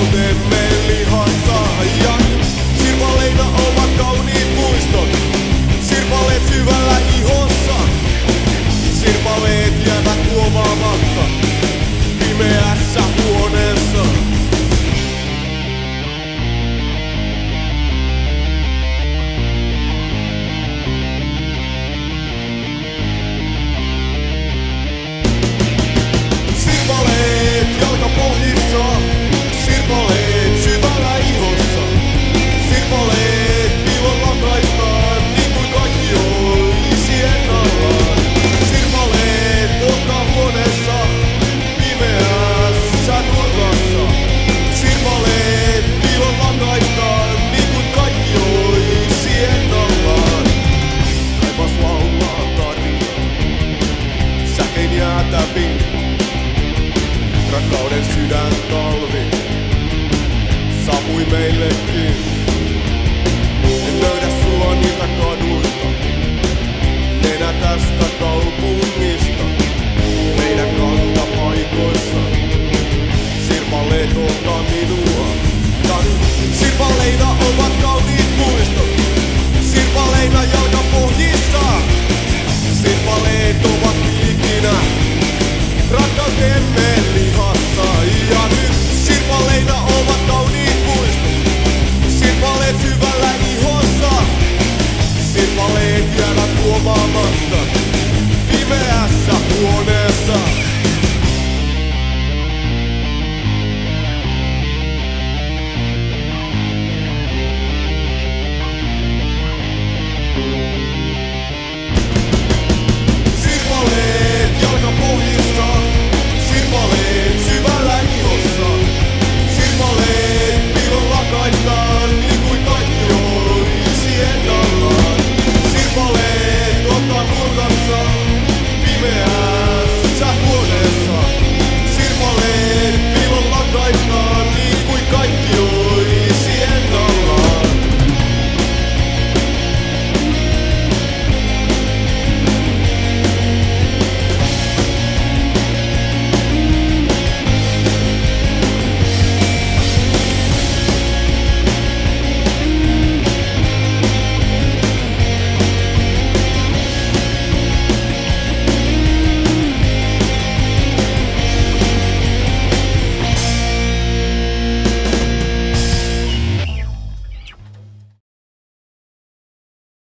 rakkautemme lihassa. Ja sirpaleita ovat kauniit muistot, sirpaleet syvällä ihossa. Sirpaleet jäävät huomaamatta pimeässä huoneessa. Sirpaleet jalkapohjissa, sirpaleet syvällä ihossa. Sirpaleet piilon lakaistaan, niin kuin kaikki olisi ennallaan. Sirpaleet huoneessa, pimeässä nurkassa. Sirpaleet piilon lakaistaan, niin kuin kaikki olisi ennallaan. Taivas laulaa tarinaa, säkein jäätävin. Rakkauden sydäntalvi saapui meillekin. En löydä sua niiltä kaduilta, nenä tästä kaupunki.